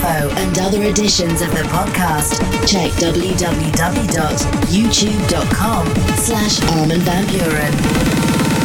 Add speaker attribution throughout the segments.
Speaker 1: info and other editions of the podcast, check www.youtube.com/Armin van Buuren.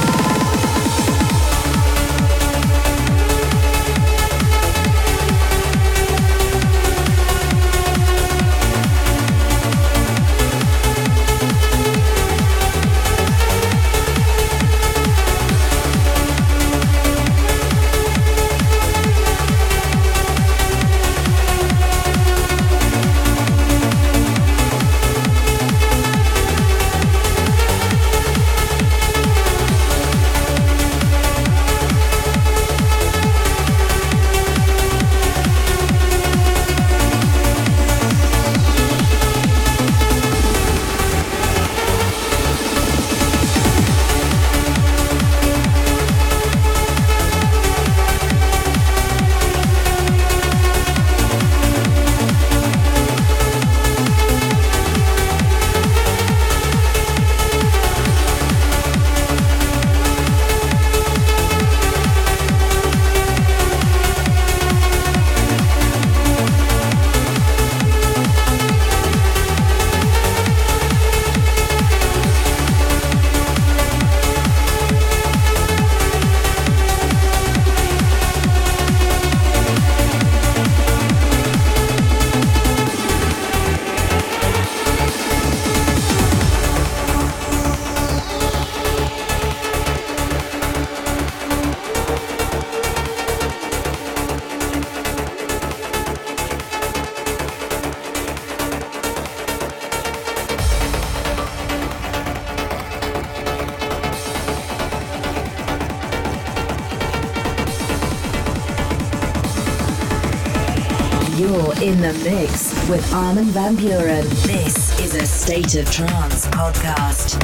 Speaker 1: You're in the mix with Armin van Buuren. This is a State of Trance podcast.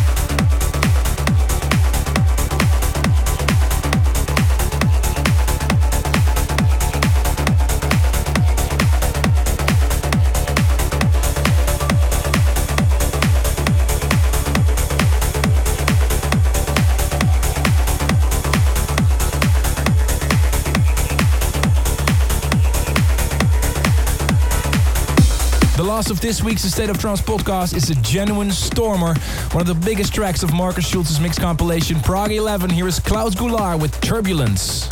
Speaker 2: Last of this week's State of Trance podcast is a genuine stormer, one of the biggest tracks of Markus Schulz's mix compilation Prague 11. Here is Klaus Goulart with Turbulence.